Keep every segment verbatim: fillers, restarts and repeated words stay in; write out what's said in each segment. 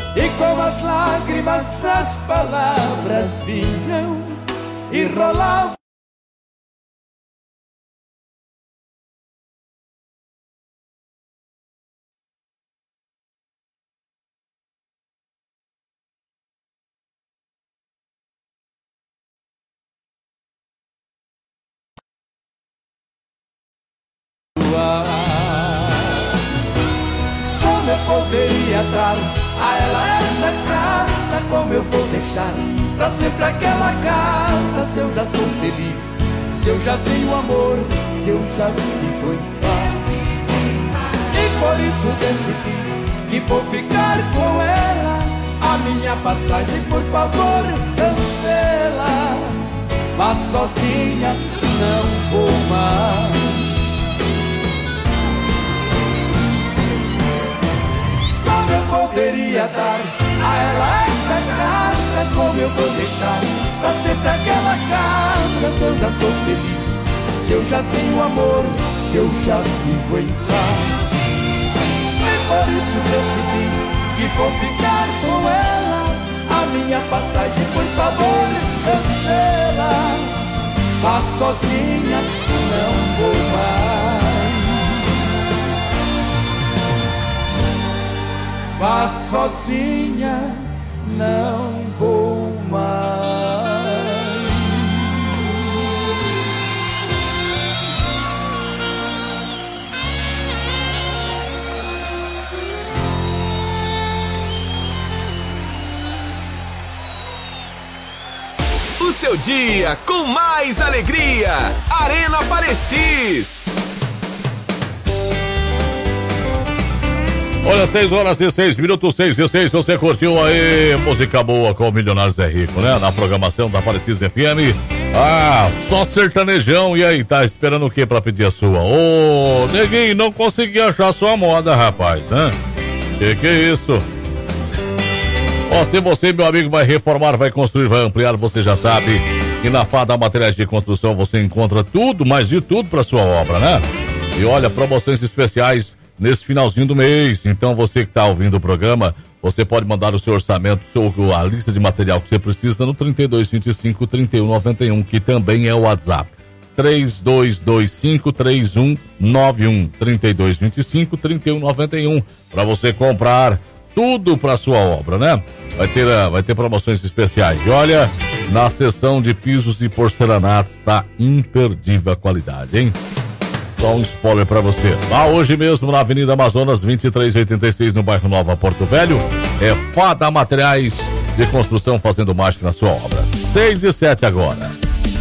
E com as lágrimas as palavras vinham e rolavam. Como eu poderia dar a ela essa carta? Como eu vou deixar pra sempre aquela casa? Se eu já sou feliz, se eu já tenho amor, se eu já vivo em paz. E por isso decidi que vou ficar com ela. A minha passagem, por favor, cancela. Vá sozinha, não vou mais. Como eu poderia dar a ela essa carta? Como eu vou deixar pra sempre aquela casa? Se eu já sou feliz, se eu já tenho amor, se eu já vivo em paz. E por isso decidi que vou ficar com ela. A minha passagem, por favor, cancela. Vá sozinha, não vou mais. Vá sozinha, não vou mais. O seu dia com mais alegria. Arena Parecis. Olha, seis horas e seis minutos, seis e seis, você curtiu aí música boa com o Milionários é Rico, né? Na programação da Parecis F M. Ah, só sertanejão. E aí, tá esperando o que pra pedir a sua? Ô, neguinho, não consegui achar a sua moda, rapaz, né? Que que é isso? Ó, se você, meu amigo, vai reformar, vai construir, vai ampliar, você já sabe que na Fada Materiais de Construção você encontra tudo, mas de tudo pra sua obra, né? E olha, promoções especiais nesse finalzinho do mês. Então você que está ouvindo o programa, você pode mandar o seu orçamento, seu, a lista de material que você precisa no trinta e dois, vinte e cinco, trinta e um, noventa e um, que também é o WhatsApp. três dois dois cinco, três um nove um, trinta e dois, vinte e cinco, trinta e um, noventa e um, para você comprar tudo para sua obra, né? Vai ter, vai ter promoções especiais. E olha, na seção de pisos e porcelanatos está imperdível a qualidade, hein? Só um spoiler pra você. Lá hoje mesmo na Avenida Amazonas vinte e três oitenta e seis, no bairro Nova Porto Velho, é Fada Materiais de Construção fazendo mágica na sua obra. seis e sete agora.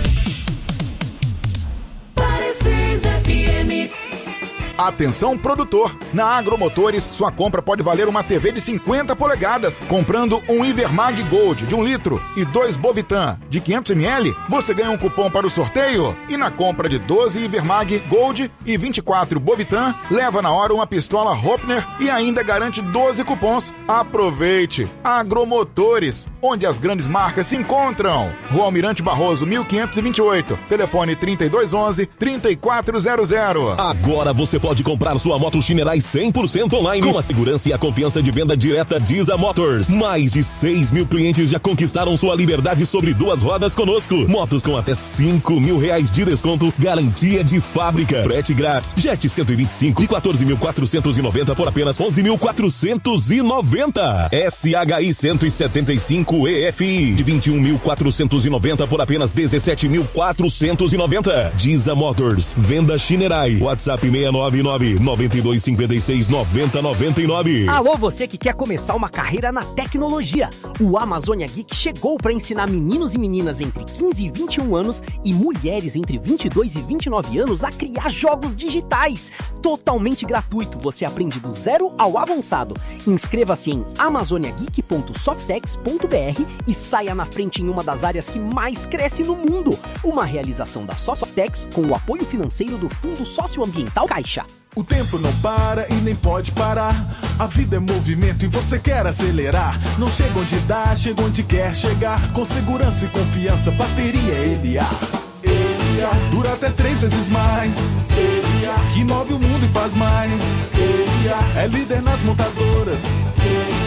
Atenção, produtor! Na Agromotores, sua compra pode valer uma T V de cinquenta polegadas. Comprando um Ivermag Gold de um litro e dois Bovitan de quinhentos mililitros, você ganha um cupom para o sorteio. E na compra de doze Ivermag Gold e vinte e quatro Bovitan, leva na hora uma pistola Hopner e ainda garante doze cupons. Aproveite! Agromotores, onde as grandes marcas se encontram. Rua Almirante Barroso, mil quinhentos e vinte e oito. Telefone trinta e dois onze, trinta e quatro zero zero. Agora você pode Pode comprar sua moto Shinerai cem por cento online com a segurança e a confiança de venda direta Diza Motors. Mais de seis mil clientes já conquistaram sua liberdade sobre duas rodas conosco. Motos com até cinco mil reais de desconto, garantia de fábrica, frete grátis. Jet cento e vinte e cinco de quatorze mil quatrocentos e noventa por apenas onze mil quatrocentos e noventa. S H I cento e setenta e cinco E F I de vinte e um mil quatrocentos e noventa por apenas dezessete mil quatrocentos e noventa. Diza Motors, venda Shinerai. WhatsApp seis nove nove, nove dois cinco seis, nove zero nove nove. Alô, você que quer começar uma carreira na tecnologia. O Amazônia Geek chegou para ensinar meninos e meninas entre quinze e vinte e um anos e mulheres entre vinte e dois e vinte e nove anos a criar jogos digitais. Totalmente gratuito, você aprende do zero ao avançado. Inscreva-se em amazônia geek ponto softex ponto b r e saia na frente em uma das áreas que mais cresce no mundo. Uma realização da Softex com o apoio financeiro do Fundo Socioambiental Caixa. O tempo não para e nem pode parar. A vida é movimento e você quer acelerar. Não chega onde dá, chega onde quer chegar. Com segurança e confiança, bateria L A. L A dura até três vezes mais. L A que move o mundo e faz mais. L A é líder nas montadoras. L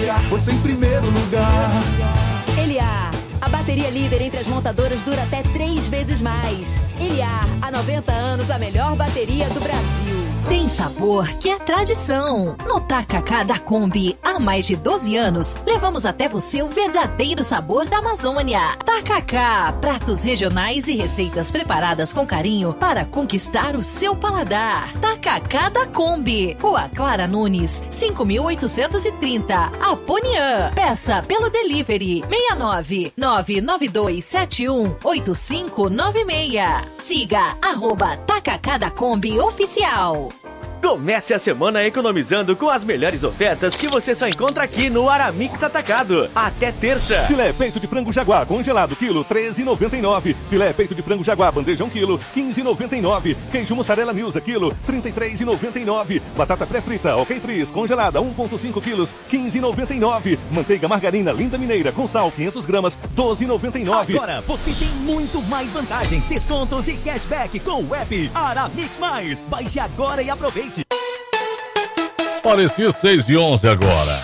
Eliar, você em primeiro lugar. Eliar, a bateria líder entre as montadoras dura até três vezes mais. Eliar, há noventa anos, a melhor bateria do Brasil. Tem sabor que é tradição. No Tacacá da Kombi, há mais de doze anos, levamos até você o verdadeiro sabor da Amazônia. Tacacá, pratos regionais e receitas preparadas com carinho para conquistar o seu paladar. Tacacá da Kombi, Rua Clara Nunes, cinco mil oitocentos e trinta, Aponian. Peça pelo delivery seis nove nove nove dois sete um oito cinco nove seis. Siga arroba Tacacá da Kombi Oficial. Comece a semana economizando com as melhores ofertas que você só encontra aqui no Aramix Atacado. Até terça. Filé peito de frango jaguar congelado, quilo, treze e noventa e nove. Filé peito de frango jaguar bandejão, quilo, quinze e noventa e nove. Queijo mussarela Milza, quilo, trinta e três e noventa e nove. Batata pré-frita, ok frizz, congelada, um vírgula cinco quilos, quinze e noventa e nove. Manteiga margarina Linda Mineira com sal, quinhentas gramas, doze e noventa e nove. Agora você tem muito mais vantagens, descontos e cashback com o app Aramix Mais. Baixe agora e aproveite. Parecia seis e onze agora.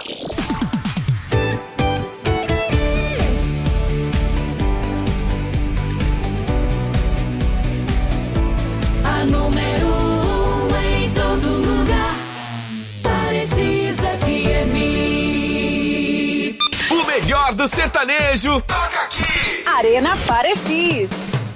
A número um em todo lugar. Parecis F M. O melhor do sertanejo toca aqui. Arena Parecis.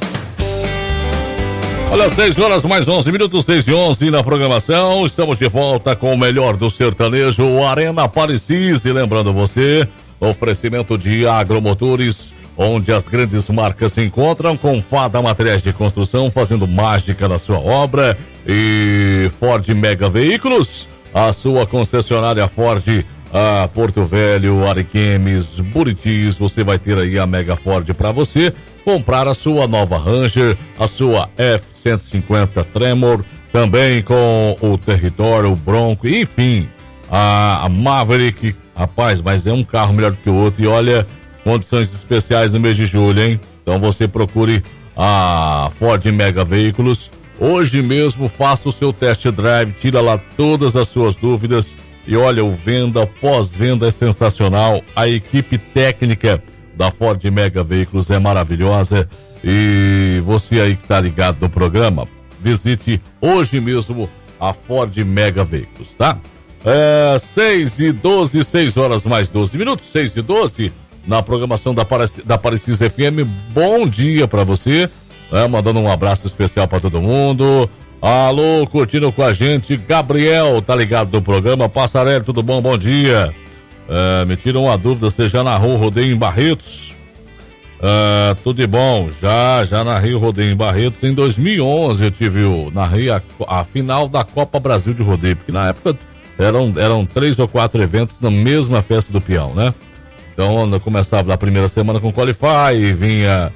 Olha, seis horas mais onze minutos, seis e onze na programação. Estamos de volta com o melhor do sertanejo, o Arena Parecis. E lembrando você, oferecimento de Agromotores, onde as grandes marcas se encontram, com Fada Materiais de Construção, fazendo mágica na sua obra. E Ford Mega Veículos, a sua concessionária Ford, a Porto Velho, Ariquemes, Buritis. Você vai ter aí a Mega Ford para você comprar a sua nova Ranger, a sua F cento e cinquenta Tremor, também com o Território, o Bronco, enfim, a, a Maverick. Rapaz, mas é um carro melhor do que o outro. E olha, condições especiais no mês de julho, hein? Então você procure a Ford Mega Veículos. Hoje mesmo faça o seu test drive, tira lá todas as suas dúvidas. E olha, o venda, pós-venda é sensacional. A equipe técnica da Ford Mega Veículos é maravilhosa. E você aí que tá ligado no programa, visite hoje mesmo a Ford Mega Veículos, tá? É, seis e doze, seis horas mais doze minutos, seis e doze, na programação da, Parac- da Parecis F M. Bom dia pra você, né? Mandando um abraço especial pra todo mundo. Alô, curtindo com a gente, Gabriel, tá ligado no programa. Passarelli, tudo bom? Bom dia. É, me tira uma dúvida, você já narrou o rodeio em Barretos? É, tudo de bom, já, já narrei o rodeio em Barretos. Em dois mil e onze eu tive o, narrei a, a final da Copa Brasil de Rodeio, porque na época eram, eram três ou quatro eventos na mesma festa do peão, né? Então eu começava na primeira semana com Qualify, vinha,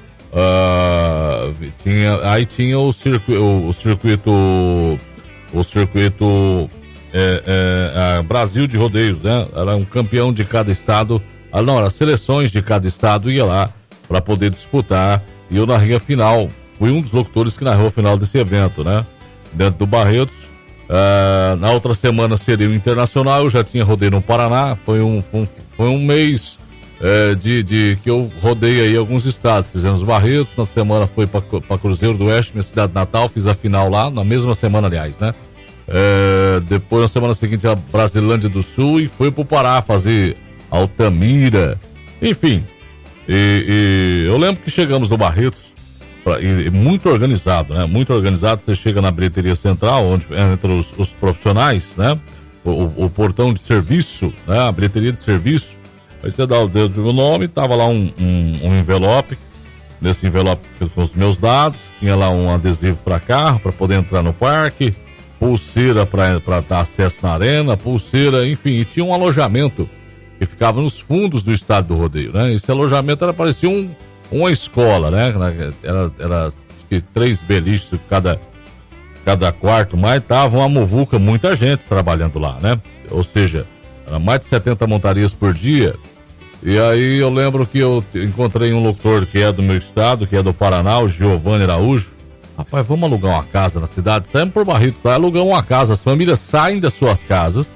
uh, tinha, aí tinha o, circu, o, o circuito, o circuito é, é, Brasil de Rodeios, né? Era um campeão de cada estado, ah, não, era seleções de cada estado, ia lá para poder disputar, e eu narrei a final. Fui um dos locutores que narrou a final desse evento, né? Dentro do Barretos. Uh, na outra semana seria o Internacional, eu já tinha rodeio no Paraná. Foi um, foi um, foi um mês uh, de, de que eu rodei aí alguns estados. Fizemos Barretos, na semana foi para Cruzeiro do Oeste, minha cidade natal, fiz a final lá, na mesma semana, aliás, né? Uh, depois, na semana seguinte, a Brasilândia do Sul, e foi pro Pará fazer Altamira, enfim. E, e eu lembro que chegamos no Barretos, pra, e, e muito organizado, né? Muito organizado. Você chega na bilheteria central, onde entram os, os profissionais, né? O, o, o portão de serviço, né? A bilheteria de serviço. Aí você dá o dedo do meu nome, tava lá um, um, um envelope. Nesse envelope com os meus dados, tinha lá um adesivo para carro, para poder entrar no parque, pulseira para dar acesso na arena, pulseira, enfim, e tinha um alojamento que ficava nos fundos do estádio do rodeio, né? Esse alojamento era, parecia um, uma escola, né? Era, era acho que três beliches cada, cada quarto, mas tava uma muvuca, muita gente trabalhando lá, né? Ou seja, era mais de setenta montarias por dia. E aí eu lembro que eu encontrei um locutor que é do meu estado, que é do Paraná, o Giovanni Araújo. Rapaz, vamos alugar uma casa na cidade? Saímos por Barretos, tá? Alugamos uma casa, as famílias saem das suas casas,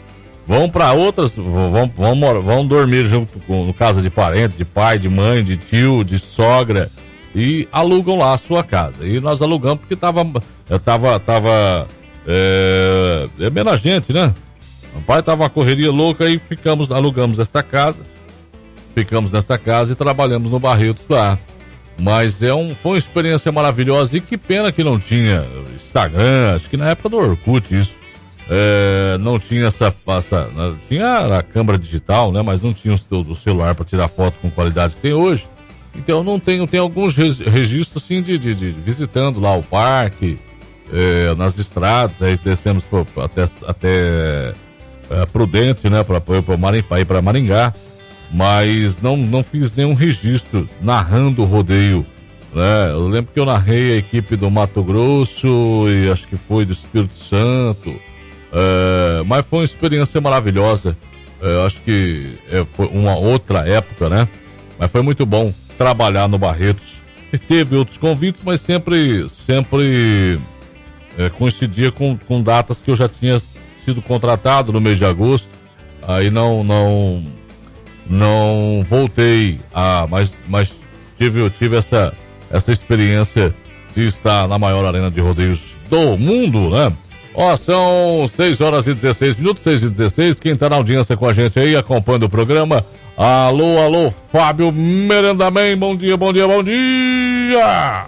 vão para outras, vão, vão, vão dormir junto com no casa de parente, de pai, de mãe, de tio, de sogra e alugam lá a sua casa. E nós alugamos porque tava, eu tava, tava é, é menos gente, né? O pai tava uma correria louca e ficamos, alugamos essa casa, ficamos nessa casa e trabalhamos no Barretos lá. Mas é um, foi uma experiência maravilhosa e que pena que não tinha Instagram, acho que na época do Orkut isso. É, não tinha essa, essa tinha a câmera digital, né? Mas não tinha o, o celular para tirar foto com qualidade que tem hoje. Então não tem, tem alguns registros assim de, de, de visitando lá o parque, é, nas estradas, aí descemos pro, até, até é, Prudente, né? Para ir para Maringá. Mas não, não fiz nenhum registro narrando o rodeio, né? Eu lembro que eu narrei a equipe do Mato Grosso e acho que foi do Espírito Santo, é, mas foi uma experiência maravilhosa. É, acho que é, foi uma outra época, né? Mas foi muito bom trabalhar no Barretos. E teve outros convites, mas sempre, sempre é, coincidia com, com datas que eu já tinha sido contratado no mês de agosto. Aí não... não Não voltei a, mas, mas tive, tive essa, essa experiência de estar na maior arena de rodeios do mundo, né? Ó, são seis horas e dezesseis minutos, seis e dezesseis. Quem tá na audiência com a gente aí, acompanhando o programa. Alô, alô, Fábio Merendaman, bom dia, bom dia, bom dia!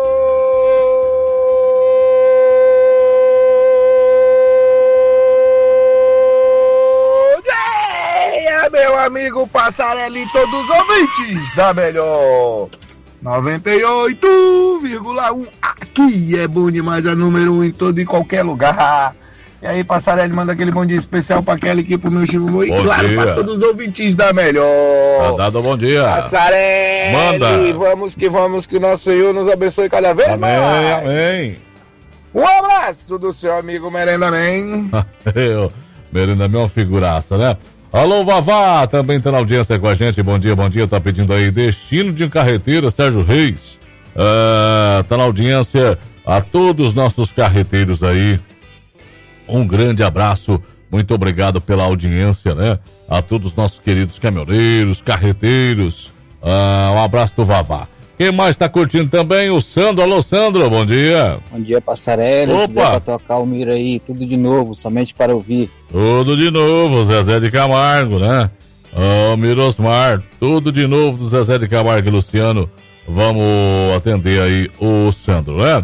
Meu amigo Passarelli e todos os ouvintes da melhor noventa e oito vírgula um, aqui é bom demais, é número um em todo e qualquer lugar. E aí, Passarelli, manda aquele bom dia especial pra aquela aqui, pro meu Chico e claro, pra todos os ouvintes da melhor. Tá dado bom dia. Passarelli, manda. Vamos que vamos, que o nosso Senhor nos abençoe cada vez amém, mais. Amém. Um abraço do seu amigo Merendaman. Merendaman é uma figuraça, né? Alô, Vavá, também tá na audiência com a gente, bom dia, bom dia, tá pedindo aí Destino de Carreteira, Sérgio Reis, uh, tá na audiência, a todos os nossos carreteiros aí, um grande abraço, muito obrigado pela audiência, né, a todos os nossos queridos caminhoneiros, carreteiros, uh, um abraço do Vavá. Quem mais tá curtindo também? O Sandro, alô Sandro, bom dia. Bom dia, Passarelli. Opa! Se der pra tocar o Miro aí, tudo de novo, somente para ouvir. Tudo de novo, Zezé de Camargo, né? Ô, oh, Mirosmar, tudo de novo do Zezé de Camargo e Luciano. Vamos atender aí o Sandro, né?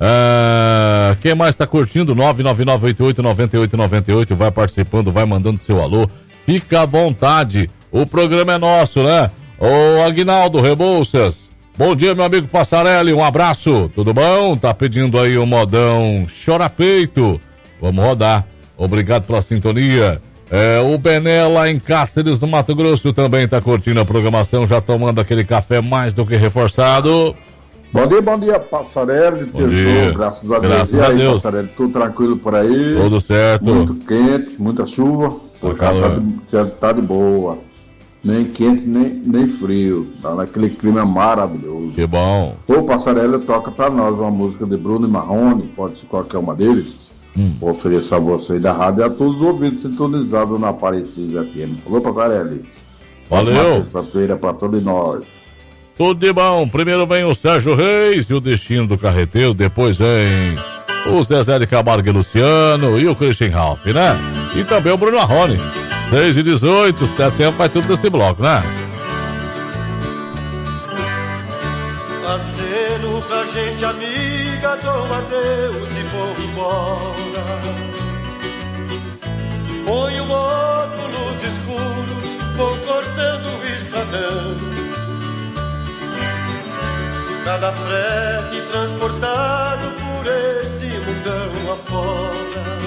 Ah, quem mais tá curtindo? nove nove nove oito oito nove oito nove oito, vai participando, vai mandando seu alô. Fica à vontade, o programa é nosso, né? Ô, Aguinaldo Rebouças. Bom dia, meu amigo Passarelli, um abraço, tudo bom? Tá pedindo aí o modão Chora Peito, vamos rodar, obrigado pela sintonia. É, o Bené lá em Cáceres, no Mato Grosso, também tá curtindo a programação, já tomando aquele café mais do que reforçado. Bom dia, bom dia, Passarelli, bom dia. Graças a Deus. Graças e a aí, Deus. Passarelli, tudo tranquilo por aí? Tudo certo. Muito quente, muita chuva, Tá tá, tá, de, tá de boa. Nem quente, nem, nem frio. Tá naquele clima maravilhoso. Que bom. O Passarelli toca pra nós uma música de Bruno e Marrone, pode ser qualquer uma deles. Hum. Vou oferecer a você da rádio e a todos os ouvintes sintonizados na Aparecida F M. Falou, Passarelli. Valeu. Terça-feira pra todos nós. Tudo de bom. Primeiro vem o Sérgio Reis e o Destino do Carreteiro. Depois vem o Zezé de Camargo e Luciano e o Christian Ralph, né? E também o Bruno Marrone. seis e dezoito, se der tempo, vai tudo nesse bloco, né? Aceno pra gente amiga, dou adeus e vou embora. Ponho um óculos escuros, vou cortando o estradão. Cada frete transportado por esse mundão afora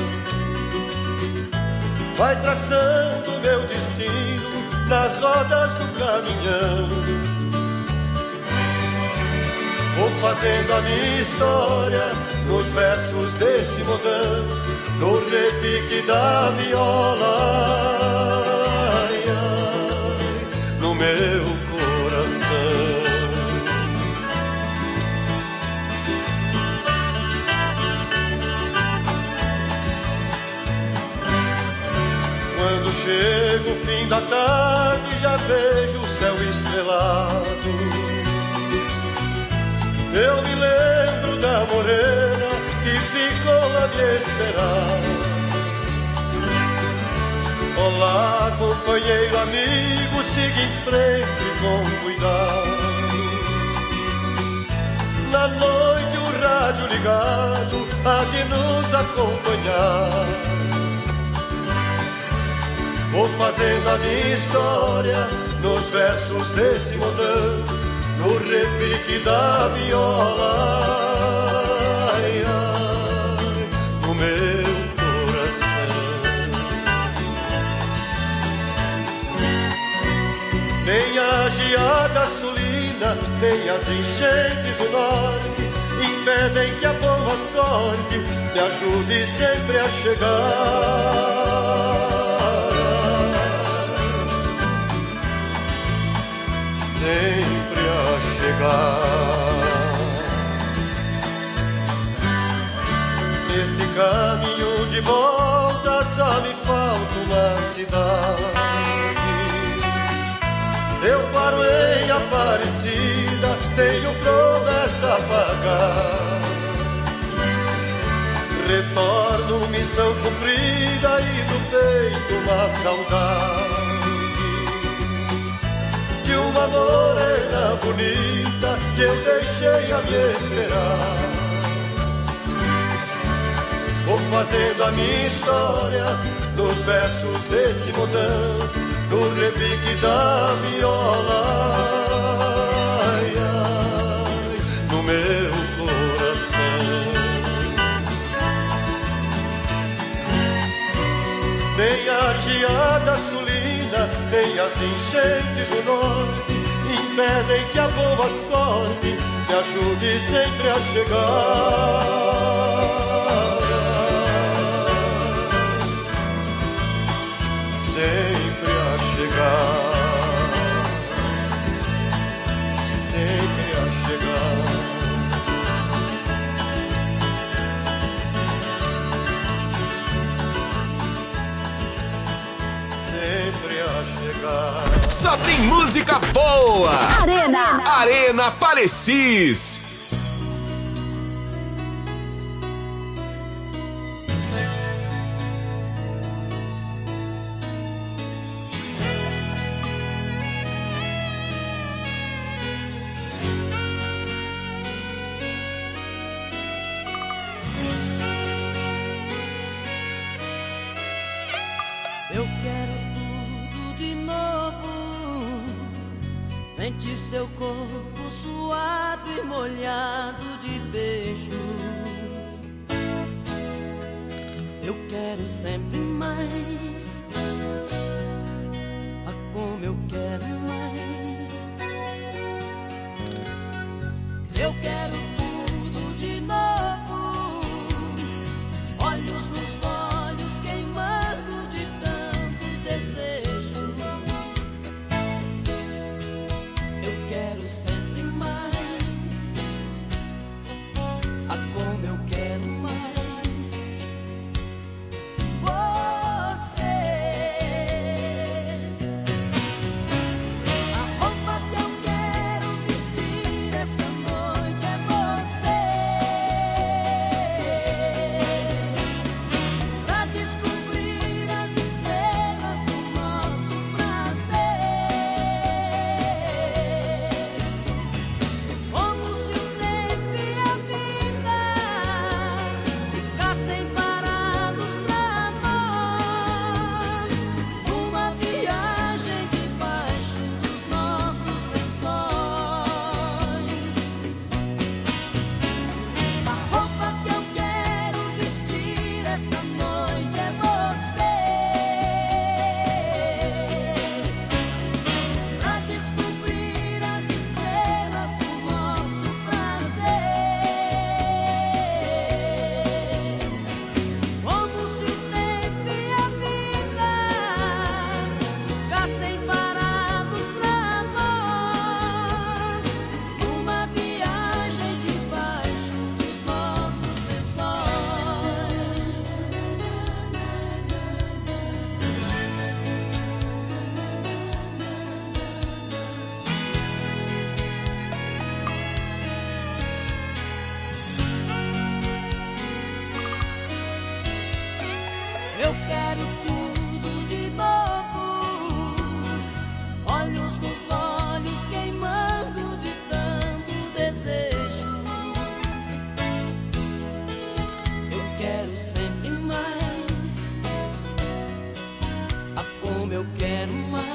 vai traçando meu destino nas rodas do caminhão. Vou fazendo a minha história nos versos desse modão, no repique da viola, ai, ai, no meu coração. no fim da tarde já vejo o céu estrelado. Eu me lembro da morena que ficou a me esperar. Olá, companheiro, amigo, siga em frente com cuidado. Na noite o rádio ligado há de nos acompanhar. Vou fazendo a minha história nos versos desse modão, no repique da viola, ai, ai, no meu coração. Nem a geada sulina, nem as enchentes do norte impedem que a boa sorte me ajude sempre a chegar. Sempre a chegar. Nesse caminho de volta só me falta uma cidade. Eu paro em Aparecida, tenho promessa a pagar. Retorno, missão cumprida e no peito uma saudade de uma morena bonita que eu deixei a me esperar. Vou fazendo a minha história nos versos desse modão, no repique da viola, ai, ai, no meu coração. Nem a geada sulina, nem as enchentes do norte impedem que a boa sorte me ajude sempre a chegar. Sempre a chegar. Sempre a chegar. Sempre a chegar. Só tem música boa. Arena. Arena Parecis. Eu quero tudo de novo, sentir seu corpo suado e molhado de beijos. Eu quero sempre mais, ah, como eu quero mais. Eu quero tudo de novo, olhos nos olhos queimando de desejo. Eu quero sempre mais, ah, como eu quero mais. Você como eu quero mais.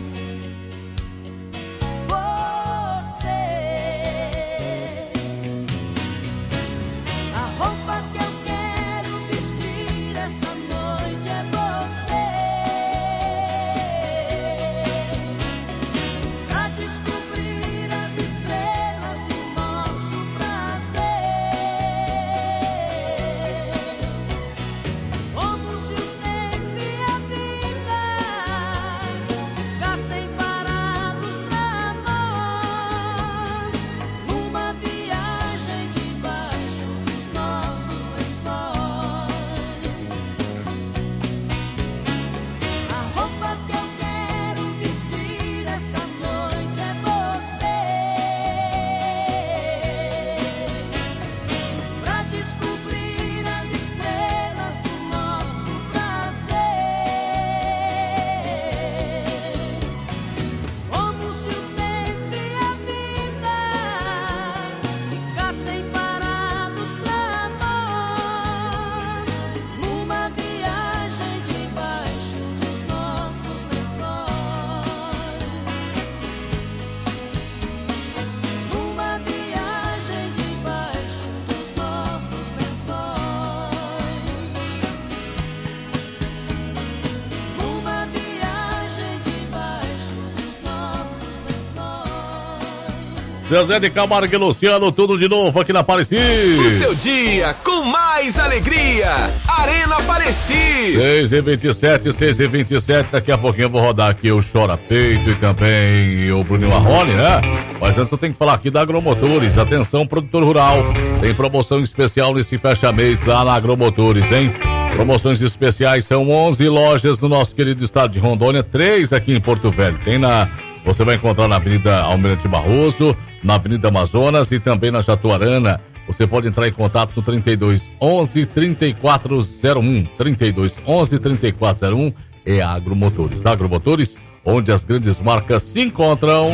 Zezé de Camargo e Luciano, tudo de novo aqui na Aparecida. O seu dia com mais alegria. Arena Aparecida. seis e vinte e sete, seis e vinte e sete. Daqui a pouquinho eu vou rodar aqui o Chora Peito e também o Bruno Marrone, né? Mas antes eu tenho que falar aqui da Agromotores. Atenção, produtor rural. Tem promoção especial nesse fecha-mês lá na Agromotores, hein? Promoções especiais, são onze lojas no nosso querido estado de Rondônia, três aqui em Porto Velho. Tem na... Você vai encontrar na Avenida Almirante Barroso, na Avenida Amazonas e também na Jatuarana. Você pode entrar em contato no trinta e dois, onze, trinta e quatro zero um. trinta e dois, onze, trinta e quatro zero um é a Agromotores. Agromotores, onde as grandes marcas se encontram.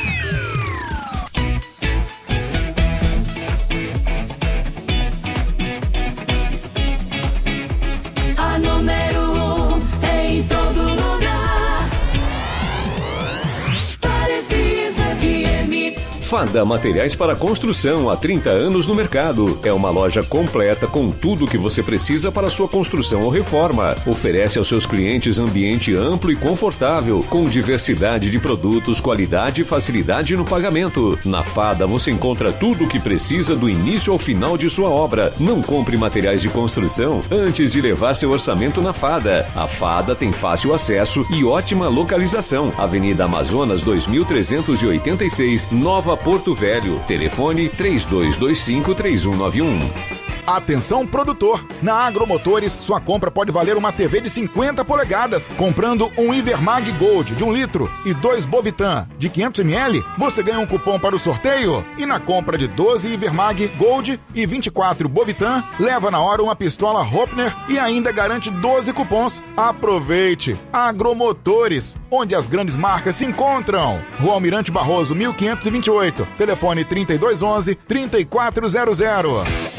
A número um em todo lugar. Fada Materiais para Construção, há trinta anos no mercado. É uma loja completa com tudo o que você precisa para sua construção ou reforma. Oferece aos seus clientes ambiente amplo e confortável, com diversidade de produtos, qualidade e facilidade no pagamento. Na Fada você encontra tudo o que precisa do início ao final de sua obra. Não compre materiais de construção antes de levar seu orçamento na Fada. A Fada tem fácil acesso e ótima localização. Avenida Amazonas dois mil trezentos e oitenta e seis, Nova Porto Velho. Telefone três dois dois cinco, três um nove um. Atenção, produtor! Na Agromotores, sua compra pode valer uma T V de cinquenta polegadas. Comprando um Ivermag Gold de um litro e dois Bovitan de quinhentos mililitros, você ganha um cupom para o sorteio. E na compra de doze Ivermag Gold e vinte e quatro Bovitan, leva na hora uma pistola Hopner e ainda garante doze cupons. Aproveite! Agromotores, onde as grandes marcas se encontram. Rua Almirante Barroso, mil quinhentos e vinte e oito. Telefone trinta e dois onze, trinta e quatro zero zero.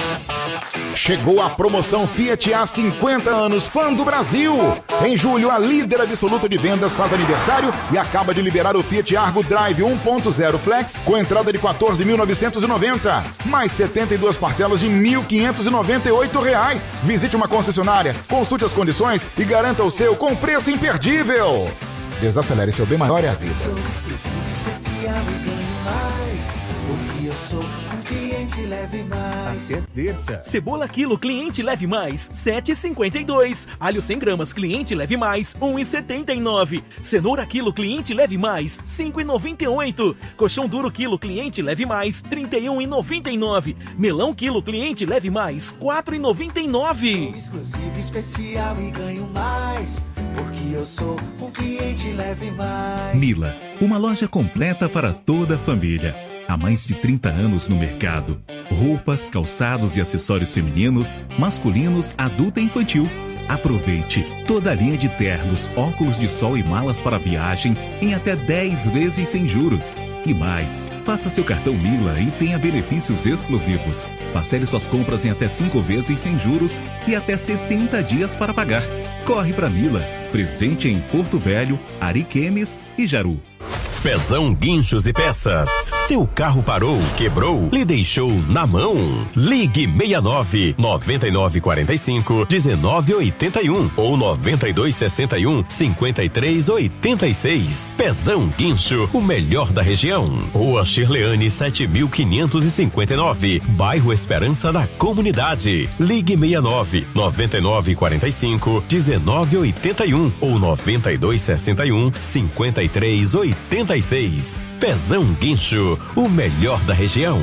Chegou a promoção Fiat há cinquenta anos Fã do Brasil. Em julho, a líder absoluta de vendas faz aniversário e acaba de liberar o Fiat Argo Drive um ponto zero Flex com entrada de quatorze mil novecentos e noventa, mais setenta e duas parcelas de mil quinhentos e noventa e oito reais. Visite uma concessionária, consulte as condições e garanta o seu com preço imperdível. Desacelere seu bem maior e avisa. Sou exclusivo, especial e ganho mais, porque eu sou um cliente leve mais. Até terça. Cebola quilo cliente leve mais, sete reais e cinquenta e dois centavos. Alho cem gramas cliente leve mais, um real e setenta e nove centavos. Cenoura quilo cliente leve mais, cinco reais e noventa e oito centavos. Colchão duro quilo cliente leve mais, trinta e um reais e noventa e nove centavos. Melão quilo cliente leve mais, quatro reais e noventa e nove centavos. Sou exclusivo, especial e ganho mais, porque eu sou um cliente leve mais. Mila, uma loja completa para toda a família. Há mais de trinta anos no mercado. Roupas, calçados e acessórios femininos, masculinos, adulto e infantil. Aproveite toda a linha de ternos, óculos de sol e malas para viagem em até dez vezes sem juros. E mais, faça seu cartão Mila e tenha benefícios exclusivos. Parcele suas compras em até cinco vezes sem juros e até setenta dias para pagar. Corre para Mila. Presente em Porto Velho, Ariquemes e Jaru. Pezão Guinchos e Peças. Seu carro parou, quebrou, lhe deixou na mão? Ligue seis nove nove nove quatro cinco um nove oito um ou nove dois seis um cinco três oito seis. Pezão Guincho, o melhor da região. Rua Shirleane sete mil quinhentos e cinquenta e nove, bairro Esperança da Comunidade. Ligue seis nove nove nove quatro cinco um nove oito um ou nove dois seis um cinco três oito seis. Pezão Guincho, o melhor da região.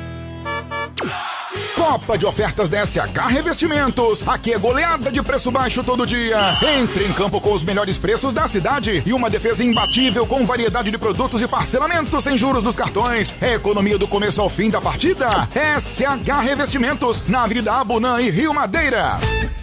Copa de ofertas da S H Revestimentos. Aqui é goleada de preço baixo todo dia. Entre em campo com os melhores preços da cidade e uma defesa imbatível com variedade de produtos e parcelamento sem juros dos cartões. É economia do começo ao fim da partida. S H Revestimentos, na Avenida Abunã e Rio Madeira.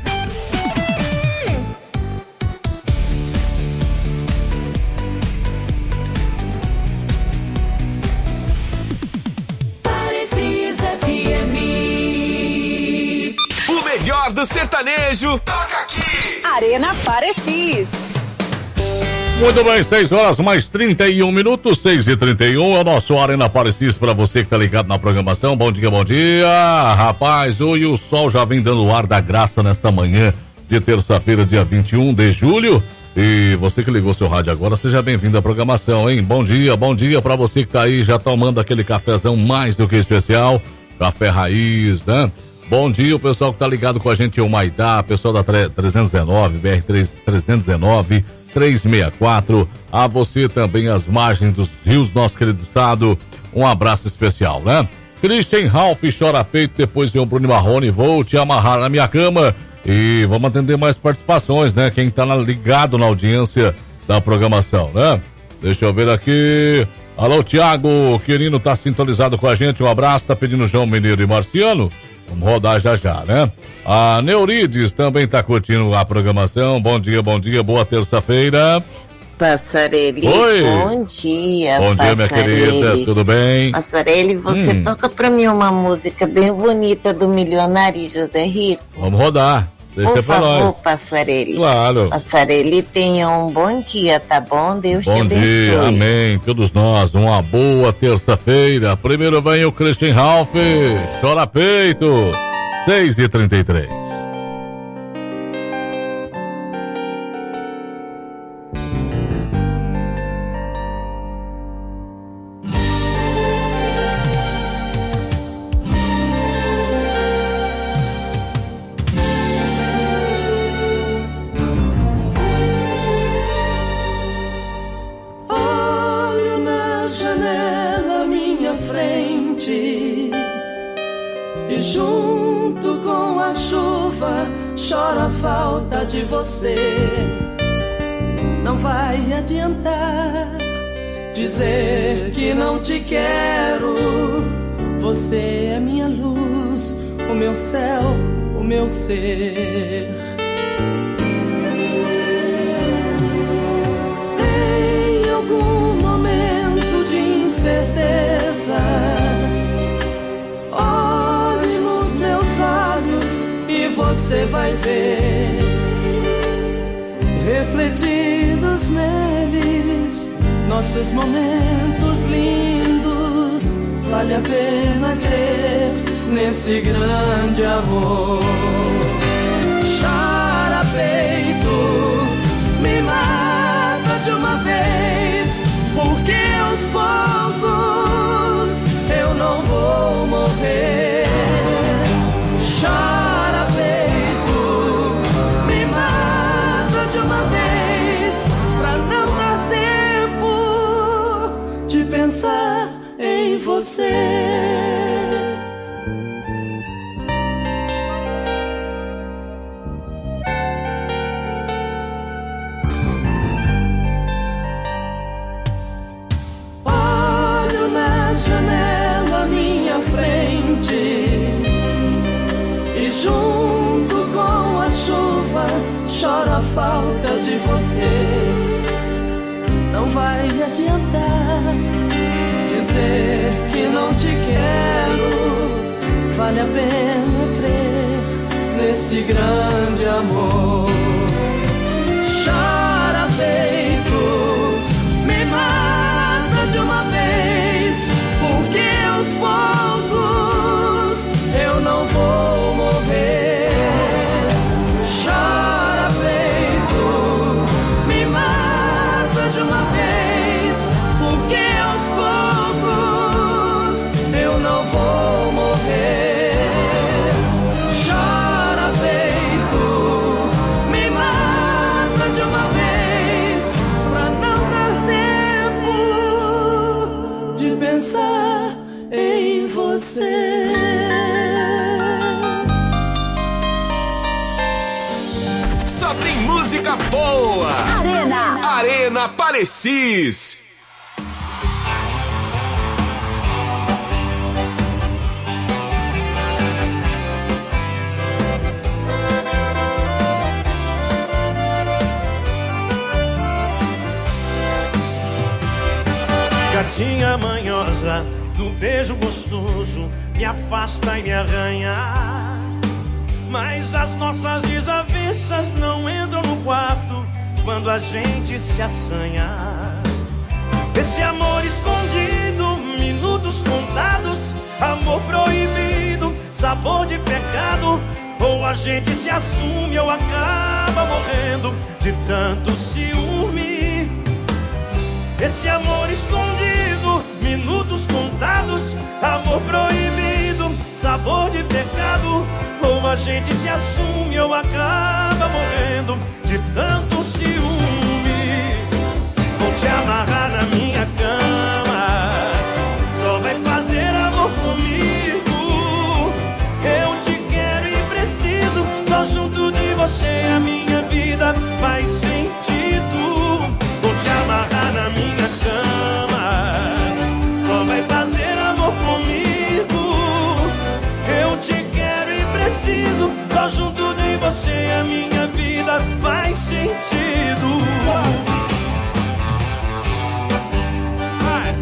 Melhor do sertanejo, toca aqui! Arena Parecis. Muito bem, seis horas mais trinta e um minutos, seis e trinta e um é o nosso Arena Parecis para você que tá ligado na programação. Bom dia, bom dia, rapaz. Hoje o sol já vem dando o ar da graça nesta manhã de terça-feira, dia vinte e um de julho. E você que ligou seu rádio agora, seja bem-vindo à programação, hein? Bom dia, bom dia para você que tá aí já tomando aquele cafezão mais do que especial, café raiz, né? Bom dia, o pessoal que tá ligado com a gente em Humaitá, pessoal da trezentos e dezenove, B R trezentos e dezenove, trezentos e sessenta e quatro, a você também as margens dos rios, nosso querido estado, um abraço especial, né? Christian Ralph chora peito, depois vem o Bruno Marrone, vou te amarrar na minha cama e vamos atender mais participações, né? Quem tá ligado na audiência da programação, né? Deixa eu ver aqui, alô Tiago, Quirino tá sintonizado com a gente, um abraço, tá pedindo João Mineiro e Marciano. Vamos rodar já já, né? A Neurides também tá curtindo a programação. Bom dia, bom dia, boa terça-feira. Passarelli, Oi. Bom dia, Bom dia, minha querida, tudo bem? Passarelli, você Hum. toca pra mim uma música bem bonita do milionário José Rico? Vamos rodar, deixa Por pra favor, nós. Passarelli. Claro. Passarelli, tenha um bom dia, tá bom? Deus te Bom abençoe. dia, amém, todos nós, uma boa terça-feira. Primeiro vem o Christian Ralph, chora peito, seis e trinta e três. Olho na janela à minha frente e junto com a chuva choro a falta de você. Não vai adiantar dizer que não te quero. Você é minha luz, o meu céu, o meu ser. Em algum momento de incerteza, olhe nos meus olhos e você vai ver, refletidos neles, nossos momentos lindos. Vale a pena crer nesse grande amor. Chora peito, me mata de uma vez, porque aos poucos eu não vou morrer. Chora peito, me mata de uma vez, pra não dar tempo de pensar em você. Olho na janela à minha frente e junto com a chuva choro a falta de você. Não vai adiantar dizer que não te quero. Vale a pena crer nesse grande amor. Chora música boa. Arena. Arena Parecis. Gatinha manhosa, do beijo gostoso, me afasta e me arranha. Mas as nossas desavenças não entram no quarto quando a gente se assanha. Esse amor escondido, minutos contados, amor proibido, sabor de pecado. Ou a gente se assume ou acaba morrendo de tanto ciúme. Esse amor escondido, minutos contados, amor proibido, sabor de pecado. Ou a gente se assume ou acaba morrendo de tanto ciúme. Vou te amarrar na minha cama, só vai fazer amor comigo. Eu te quero e preciso, só junto de você a minha vida faz sentido. Vou te amarrar na minha cama, só vai fazer amor comigo. Eu te quero e preciso, só junto de você a minha vida faz sentido. Vai.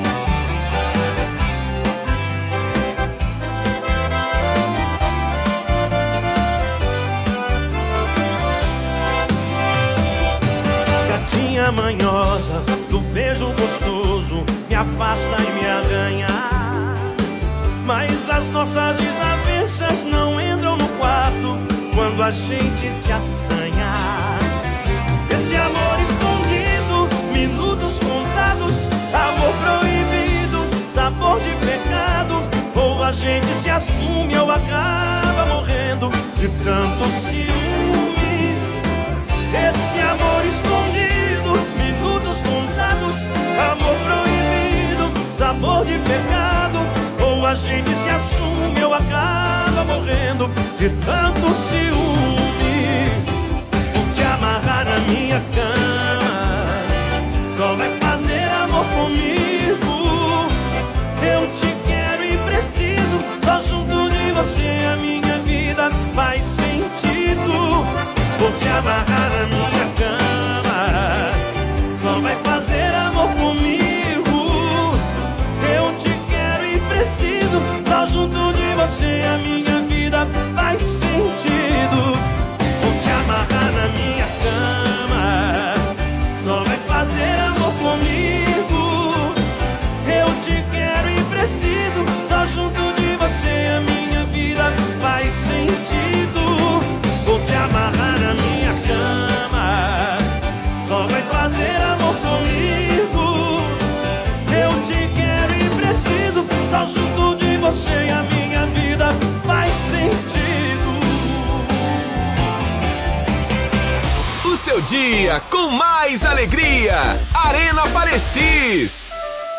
Gatinha manhosa, do beijo gostoso, me afasta e me arranha. Mas as nossas desavenças não entram no quarto quando a gente se assanha. Esse amor escondido, minutos contados, amor proibido, sabor de pecado. Ou a gente se assume ou acaba morrendo de tanto ciúme. Esse amor escondido, minutos contados, amor proibido, sabor de pecado. Ou a gente se assume ou acaba morrendo de tanto ciúme. Vou te amarrar na minha cama, só vai fazer amor comigo. Eu te quero e preciso, só junto de você a minha vida faz sentido. Vou te amarrar na minha cama, só vai fazer amor comigo. Eu te quero e preciso, só junto de você a minha vida faz sentido. Vou te amarrar na minha cama, só vai fazer amor comigo. Eu te quero e preciso, só junto de você a minha vida faz sentido. Vou te amarrar na minha cama, só vai fazer amor comigo. Eu te quero e preciso, só junto de você a minha vida faz sentido. O seu dia com mais alegria. Arena Parecis.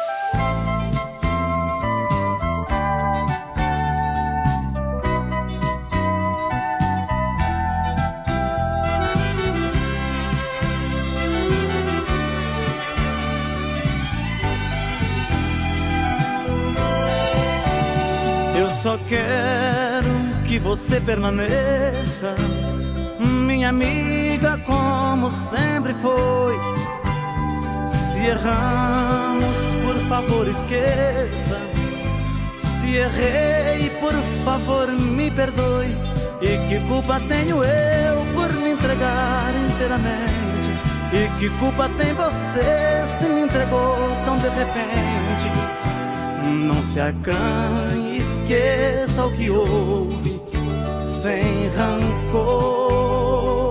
Só quero que você permaneça, minha amiga, como sempre foi. Se erramos, por favor esqueça. Se errei, por favor me perdoe. E que culpa tenho eu por me entregar inteiramente? E que culpa tem você se me entregou tão de repente? Não se acanhe, esqueça o que houve, sem rancor.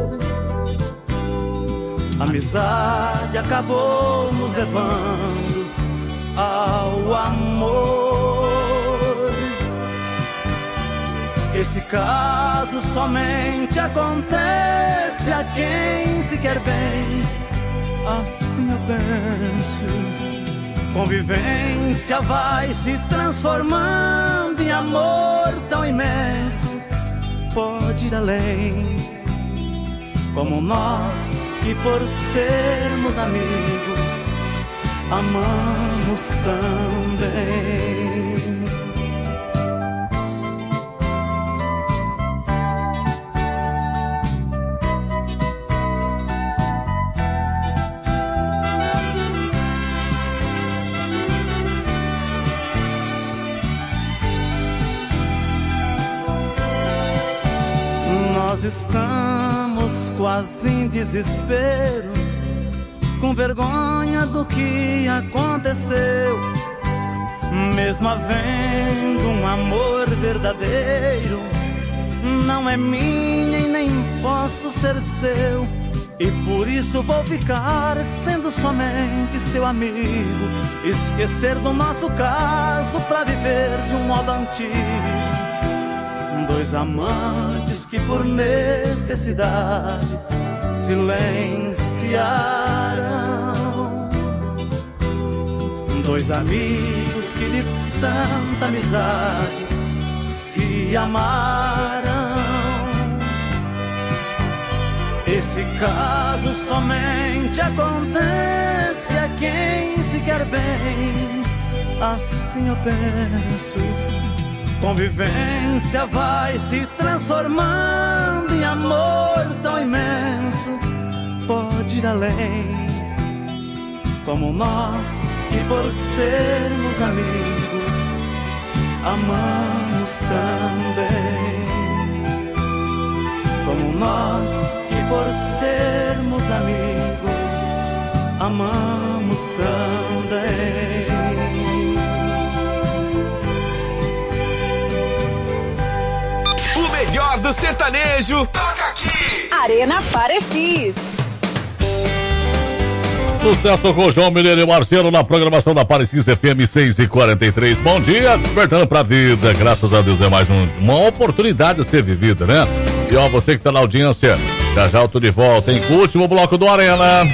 A amizade acabou nos levando ao amor. Esse caso somente acontece a quem se quer bem, assim eu penso. Convivência vai se transformando em amor tão imenso, pode ir além. como nós, que por sermos amigos, amamos também. Nós estamos quase em desespero, com vergonha do que aconteceu. Mesmo havendo um amor verdadeiro, não é minha e nem posso ser seu. E por isso vou ficar sendo somente seu amigo, esquecer do nosso caso pra viver de um modo antigo. Dois amantes que por necessidade silenciaram, dois amigos que de tanta amizade se amaram. Esse caso somente acontece a quem se quer bem, assim eu penso. Convivência vai se transformando em amor tão imenso, pode ir além, como nós que por sermos amigos amamos também, como nós que por sermos amigos amamos também. O melhor do sertanejo toca aqui. Arena Parecis. Sucesso com João Mineiro e Marcelo na programação da Parecis F M seis e quarenta e três. Bom dia, despertando pra vida. Graças a Deus é mais um, uma oportunidade a ser vivida, né? E ó, você que tá na audiência, já já eu tô de volta, hein? O último bloco do Arena.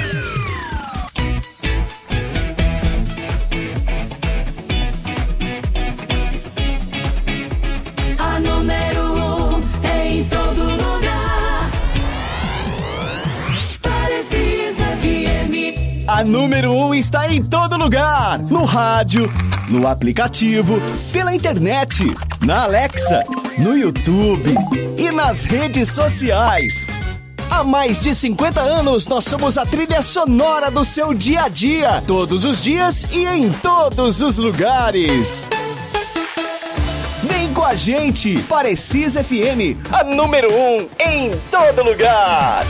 A número um está em todo lugar, no rádio, no aplicativo, pela internet, na Alexa, no YouTube e nas redes sociais. Há mais de cinquenta anos, nós somos a trilha sonora do seu dia a dia, todos os dias e em todos os lugares. Vem com a gente, Parecis F M, a número um em todo lugar.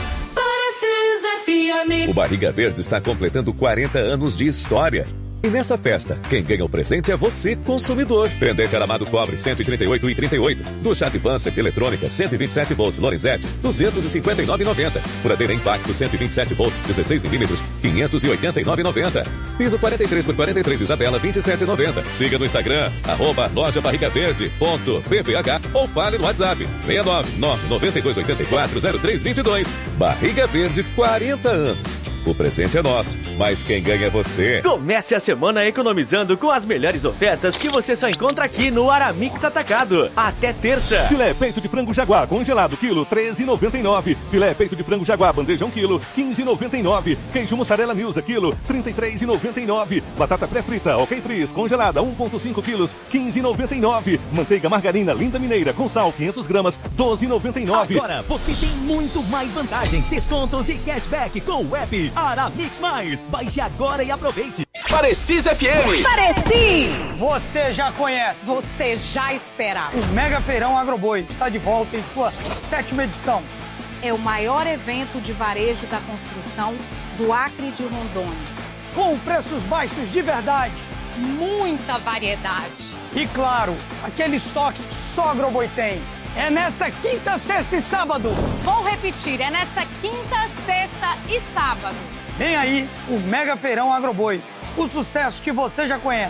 O Barriga Verde está completando quarenta anos de história. E nessa festa, quem ganha o presente é você, consumidor. Pendente aramado cobre cento e trinta e oito reais e trinta e oito centavos. Ducha Advanced eletrônica cento e vinte e sete volts Lorenzetti duzentos e cinquenta e nove reais e noventa centavos. Furadeira Impacto cento e vinte e sete volts dezesseis milímetros quinhentos e oitenta e nove reais e noventa centavos. Piso quarenta e três por quarenta e três Isabela vinte e sete reais e noventa centavos. Siga no Instagram arroba loja barriga verde ponto p p h ou fale no WhatsApp seis nove nove nove dois oito quatro zero três dois dois. Barriga Verde, quarenta anos. O presente é nosso, mas quem ganha é você. Comece a semana economizando com as melhores ofertas que você só encontra aqui no Aramix Atacado. Até terça. Filé peito de frango Jaguar congelado, quilo treze reais e noventa e nove centavos. Filé peito de frango Jaguar bandejão, quilo quinze reais e noventa e nove centavos. Queijo mussarela Milza, quilo trinta e três reais e noventa e nove centavos. Batata pré-frita, ok frizz, congelada, um vírgula cinco quilos, quinze reais e noventa e nove centavos. Manteiga margarina Linda Mineira com sal, quinhentas gramas, doze reais e noventa e nove centavos. Agora você tem muito mais vantagens, descontos e cashback com o app Aramix Mais. Baixe agora e aproveite. Parecis F M. Parecis. Você já conhece. Você já esperava. O Mega Feirão Agroboi está de volta em sua sétima edição. É o maior evento de varejo da construção do Acre de Rondônia. Com preços baixos de verdade. Muita variedade. E claro, aquele estoque que só a Agroboi tem. É nesta quinta, sexta e sábado. Vou repetir, é nesta quinta, sexta e sábado. Vem aí o Mega Feirão Agroboi. O sucesso que você já conhece.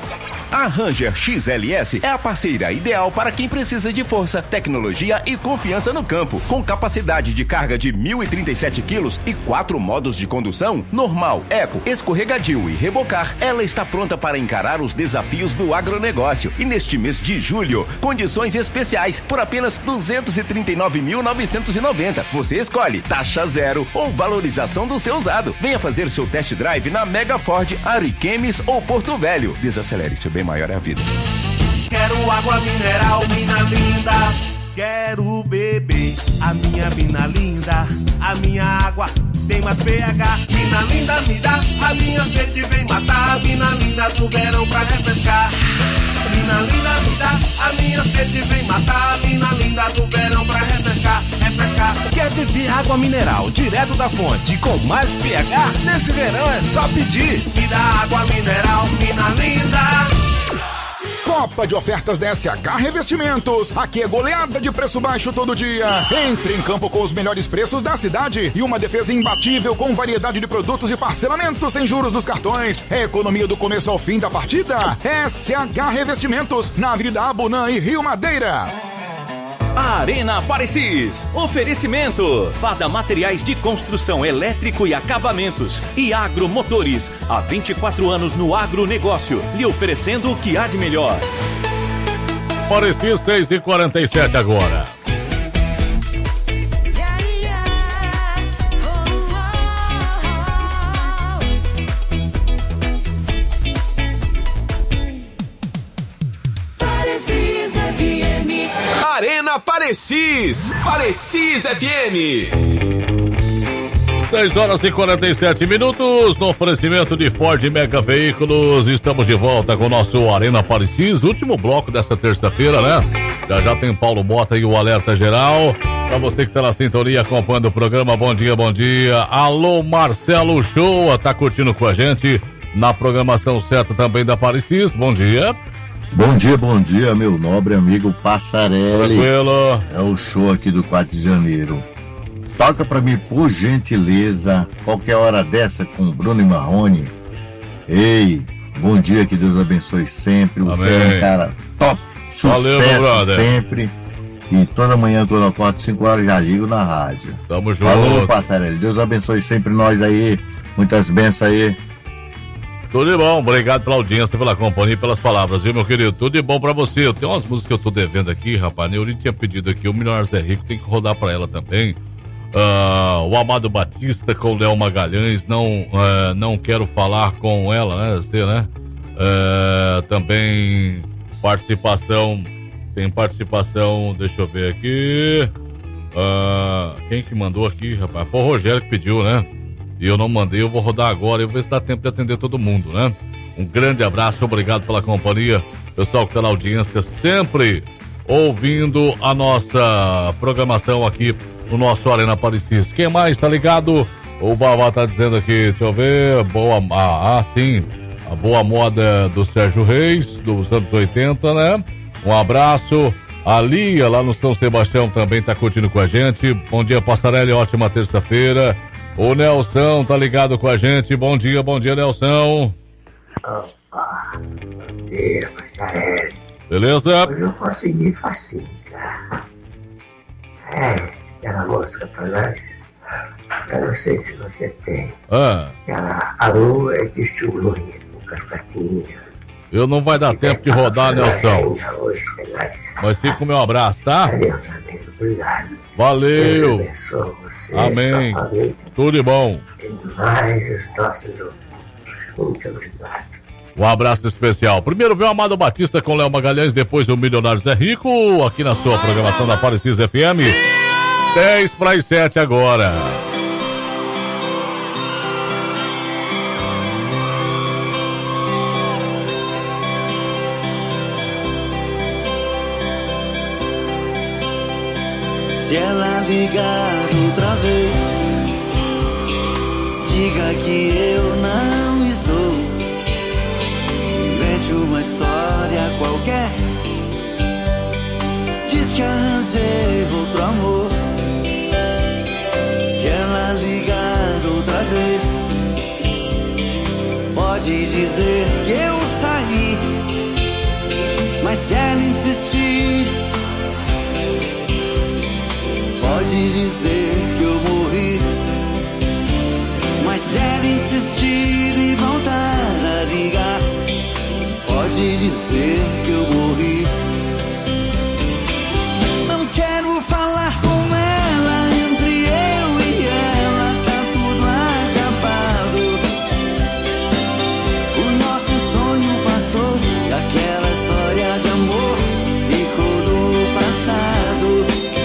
A Ranger X L S é a parceira ideal para quem precisa de força, tecnologia e confiança no campo. Com capacidade de carga de mil e trinta e sete quilos e quatro modos de condução, normal, eco, escorregadio e rebocar, ela está pronta para encarar os desafios do agronegócio. E neste mês de julho, condições especiais por apenas duzentos e trinta e nove mil novecentos e noventa. Você escolhe taxa zero ou valorização do seu usado. Venha fazer seu test drive na Mega Ford, Ariquemes ou Porto Velho. Desacelere, seu bem maior é a vida. Quero água mineral, mina linda. Quero beber a minha mina linda. A minha água tem mais pH. Mina linda, me dá. A minha sede vem matar. Mina linda do verão pra refrescar. Mina linda, me dá. A minha sede vem matar. Mina linda do verão pra refrescar. Refrescar. Quer beber água mineral direto da fonte com mais pH? Nesse verão é só pedir. Me dá água mineral, mina linda. Copa de ofertas da S H Revestimentos. Aqui é goleada de preço baixo todo dia. Entre em campo com os melhores preços da cidade e uma defesa imbatível com variedade de produtos e parcelamento sem juros nos cartões. É economia do começo ao fim da partida. S H Revestimentos, na Avenida Abunã e Rio Madeira. Arena Parecis. Oferecimento. Fada Materiais de Construção Elétrico e Acabamentos. E Agromotores. Há vinte e quatro anos no agronegócio. Lhe oferecendo o que há de melhor. Parecis seis e quarenta e sete agora. Arena Parecis, Parecis F M. seis horas e quarenta e sete minutos, no oferecimento de Ford Mega Veículos. Estamos de volta com o nosso Arena Parecis, último bloco dessa terça-feira, né? Já já tem Paulo Mota e o Alerta Geral. Pra você que tá na sintonia acompanhando o programa, bom dia, bom dia. Alô, Marcelo Shoa, tá curtindo com a gente na programação certa também da Parecis. Bom dia. Bom dia, bom dia, meu nobre amigo Passarelli. Tranquilo. É o show aqui do quatro de janeiro. Toca pra mim, por gentileza, qualquer hora dessa com Bruno e Marrone. Ei, bom dia, que Deus abençoe sempre. Você é um cara top, Valeu, sucesso sempre. E toda manhã, toda quarta, cinco horas já ligo na rádio. Tamo junto. Falou, Passarelli. Deus abençoe sempre nós aí. Muitas bênçãos aí. Tudo de bom, obrigado pela audiência, pela companhia e pelas palavras, viu, meu querido? Tudo de bom pra você. Eu tenho umas músicas que eu tô devendo aqui, rapaz. Neurinho tinha pedido aqui, o Milionários é Rico, tem que rodar pra ela também. Uh, o Amado Batista com o Léo Magalhães, não, uh, não quero falar com ela, né? Você, né? Uh, também participação, tem participação, deixa eu ver aqui. Uh, quem que mandou aqui, rapaz? Foi o Rogério que pediu, né? E eu não mandei, eu vou rodar agora, eu vou ver se dá tempo de atender todo mundo, né? Um grande abraço, obrigado pela companhia. Pessoal que tá na audiência, sempre ouvindo a nossa programação aqui no nosso Arena Parecis. Quem mais tá ligado? O Vavá tá dizendo aqui, deixa eu ver, boa, ah, ah sim, a boa moda do Sérgio Reis, dos anos oitenta, né? Um abraço. A Lia, lá no São Sebastião, também tá curtindo com a gente. Bom dia, Passarelli, ótima terça-feira. O Nelson tá ligado com a gente. Bom dia, bom dia, Nelson. Opa, bom dia, Passarelli. Beleza? Hoje eu consegui facinho, cara. É, aquela música pra nós. Eu não sei se você tem. Ah. Aquela, a lua é testemunha, com cascatinha. Eu não vai dar tempo de rodar, Nelson. Mas fica com o meu abraço, tá? Obrigado. Valeu. Amém. Tudo de bom. Muito obrigado. Um abraço especial. Primeiro veio o Amado Batista com Léo Magalhães, depois o Milionários é Rico, aqui na sua programação da Parecis F M. dez para as sete agora. Se ela ligar outra vez, diga que eu não estou. Invente uma história qualquer, diz que arranjei outro amor. Se ela ligar outra vez, pode dizer que eu saí Mas se ela insistir, pode dizer que eu morri. Mas se ela insistir e voltar a ligar, pode dizer que eu morri. Não quero falar com ela, entre eu e ela tá tudo acabado. O nosso sonho passou e aquela história de amor ficou no passado.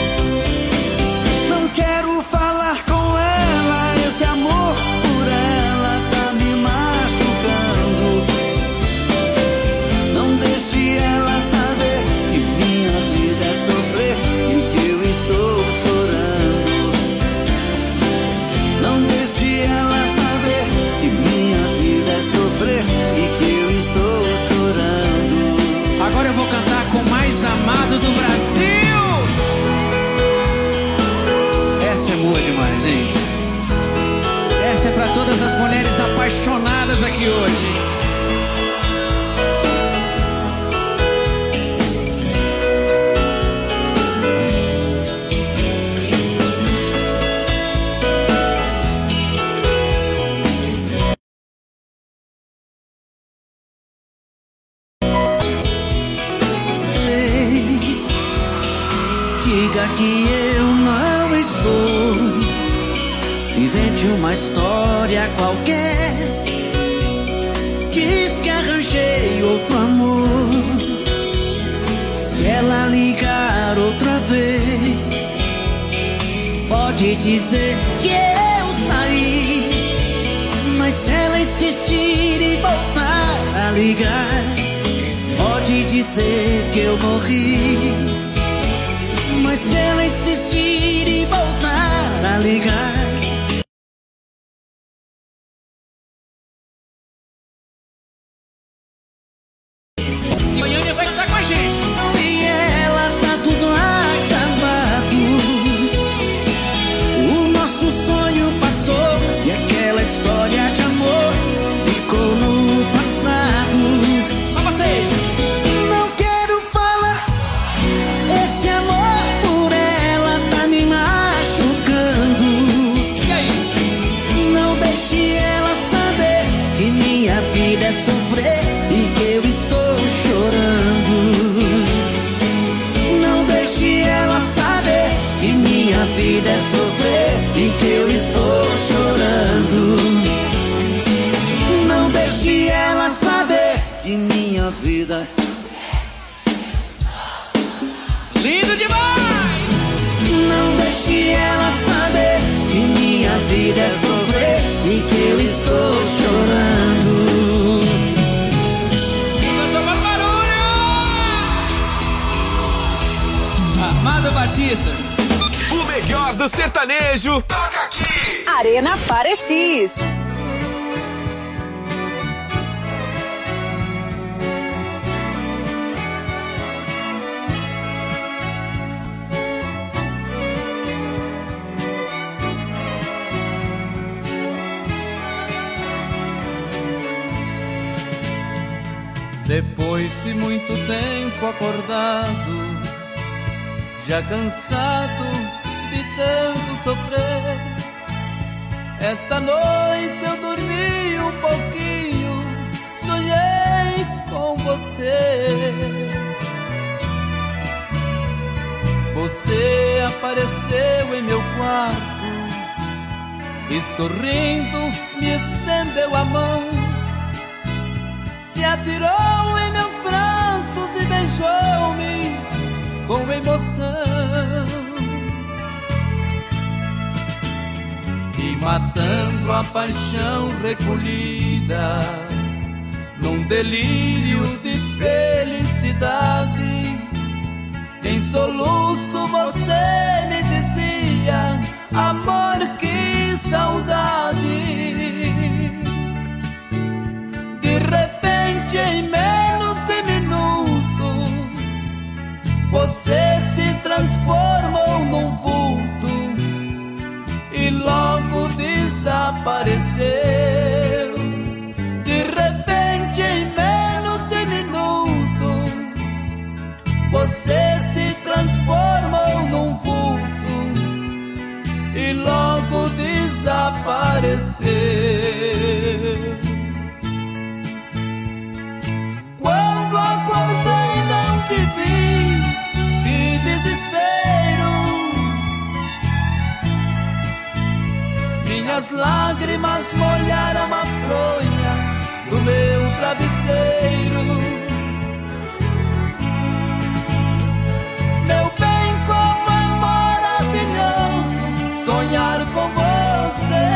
Não quero falar com ela, esse amor por ela tá me machucando. Não deixe ela saber que minha vida é sofrer e que eu estou chorando. Não deixe ela saber que minha vida é sofrer e que eu estou chorando. Agora eu vou cantar com o mais amado do Brasil. Essa é boa demais, hein? Essa é pra todas as mulheres apaixonadas aqui hoje. Diga que eu não estou, invente uma história qualquer. Diz que arranjei outro amor. Se ela ligar outra vez, pode dizer que eu saí. Mas se ela insistir e voltar a ligar, pode dizer que eu morri. Mas se ela insistir e voltar a ligar, E Goiânia vai cantar com a gente. e ela tá tudo acabado. O nosso sonho passou e aquela história de amor ficou no passado. Só vocês. Não quero falar, esse amor por ela tá me machucando. E aí? Não deixe ela saber que minha vida é sofrer e que eu estou chorando. Não deixe ela saber que minha vida é sofrer e que eu estou chorando. Não deixe ela saber que minha vida Lindo demais! Não deixe ela saber que minha vida é sofrer e que eu estou chorando. Nós somos barulho! Amado Batista. O melhor do sertanejo toca aqui. Arena Parecis. Depois de muito tempo acordado, já cansado de tanto sofrer, esta noite eu dormi um pouquinho, sonhei com você. Você apareceu em meu quarto e sorrindo me estendeu a mão, se atirou em meus braços e beijou-me com emoção. E matando a paixão recolhida, num delírio de felicidade, em soluço você me dizia: amor, que saudade. De repente, em menos de minuto, você se transformou num vulto e logo desapareceu. De repente, em menos de minuto, parecer. Quando acordei não te vi, que desespero. Minhas lágrimas molharam a fronha do meu travesseiro. Meu bem, como é maravilhoso sonhar com você.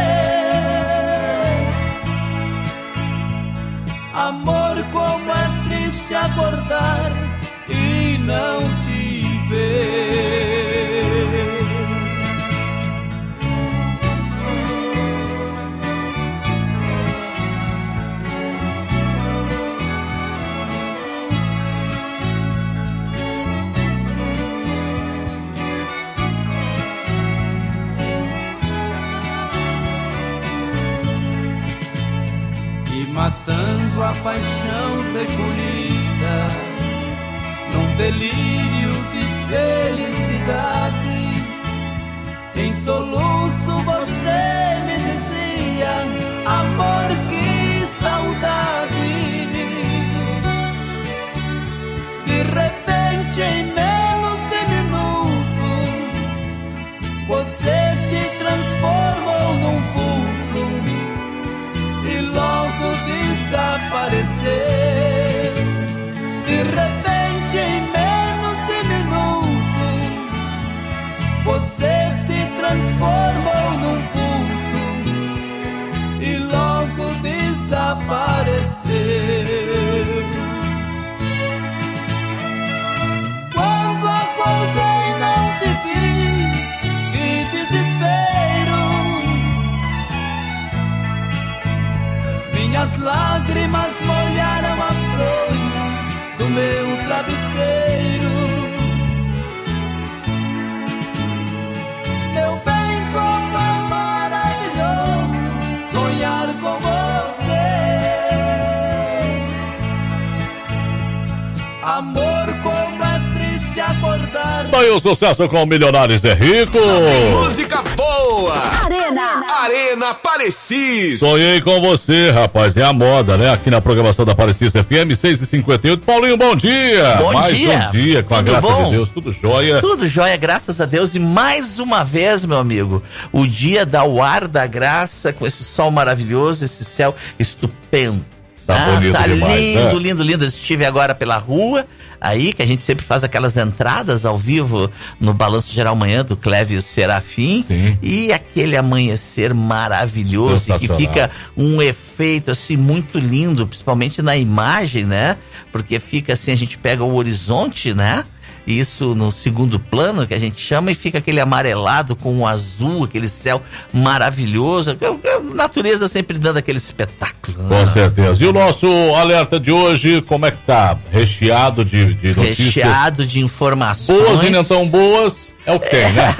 Amor, como é triste acordar e não te ver. Matando a paixão recolhida num delírio de felicidade. Em soluço você me dizia: amor, que saudade. De repente, em menos de minuto, você se transformou num vulto e logo desaparecer. De repente, em menos de minutos, você se transformou num vulto e logo desaparecer. Quando acordei não te vi, que desespero. Minhas lágrimas molharam a fronha do meu travesseiro. Meu bem, como é maravilhoso sonhar com você. Amor, como é triste acordar. Daí o sucesso com Milionários é Rico. Música boa. Arena. Arena Parecis. Sonhei com você, rapaz. É a moda, né? Aqui na programação da Parecis F M, seis e cinquenta e oito. Paulinho, bom dia. Bom mais dia. um dia, com Tudo a graça bom? de Deus. Tudo jóia. Tudo jóia, graças a Deus. E mais uma vez, meu amigo, o dia da ar da graça, com esse sol maravilhoso, esse céu estupendo. Tá ah, bonito tá demais, lindo, né? lindo, lindo. Eu estive agora pela rua, aí que a gente sempre faz aquelas entradas ao vivo no Balanço Geral Manhã do Clévio Serafim. Sim. E aquele amanhecer maravilhoso, e que fica um efeito assim muito lindo, principalmente na imagem, né? Porque fica assim, a gente pega o horizonte, né? Isso no segundo plano, que a gente chama, e fica aquele amarelado com o azul, aquele céu maravilhoso. A natureza sempre dando aquele espetáculo. Com certeza. E o nosso alerta de hoje, como é que tá? Recheado de, de notícias. Recheado de informações. Boas e não tão boas, é o que tem, né?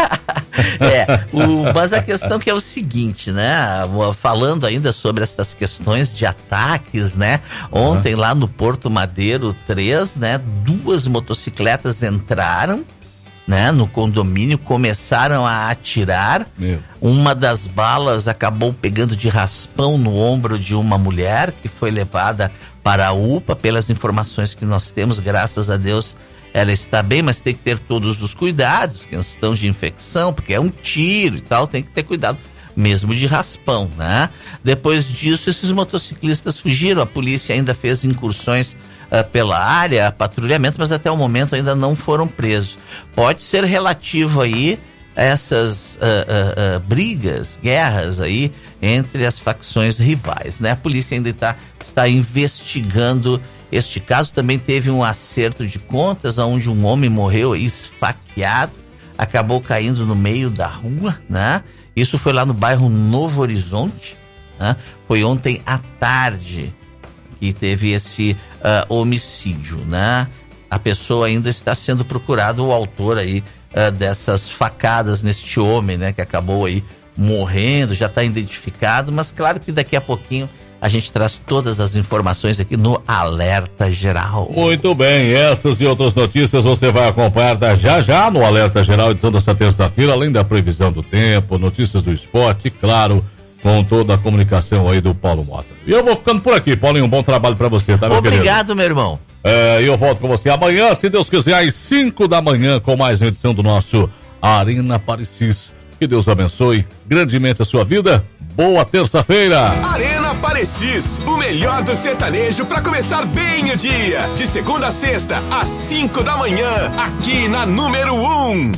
É, o, mas a questão que é o seguinte, né? Falando ainda sobre essas questões de ataques, né? Ontem uhum. lá no Porto Madeiro três, né? Duas motocicletas entraram, né? No condomínio, começaram a atirar. Meu. Uma das balas acabou pegando de raspão no ombro de uma mulher que foi levada para a U P A. Pelas informações que nós temos, graças a Deus, ela está bem, mas tem que ter todos os cuidados, questão de infecção, porque é um tiro e tal, tem que ter cuidado mesmo de raspão, né? Depois disso, esses motociclistas fugiram, a polícia ainda fez incursões uh, pela área, patrulhamento, mas até o momento ainda não foram presos. Pode ser relativo aí a essas uh, uh, uh, brigas, guerras aí entre as facções rivais, né? A polícia ainda tá, está investigando este caso. Também teve um acerto de contas onde um homem morreu esfaqueado, acabou caindo no meio da rua, né? Isso foi lá no bairro Novo Horizonte, né? Foi ontem à tarde que teve esse uh, homicídio, né? A pessoa ainda está sendo procurado, o autor aí uh, dessas facadas neste homem, né? Que acabou aí morrendo, já está identificado, mas claro que daqui a pouquinho a gente traz todas as informações aqui no Alerta Geral. Muito bem, essas e outras notícias você vai acompanhar da já já no Alerta Geral, edição desta terça-feira, além da previsão do tempo, notícias do esporte e, claro, com toda a comunicação aí do Paulo Mota. E eu vou ficando por aqui, Paulinho, um bom trabalho pra você, tá, meu querido? Obrigado, meu irmão. É, eu volto com você amanhã, se Deus quiser, às cinco da manhã, com mais uma edição do nosso Arena Parecis. Que Deus abençoe grandemente a sua vida. Boa terça-feira. Arena Parecis, o melhor do sertanejo para começar bem o dia. De segunda a sexta, às cinco da manhã, aqui na número um.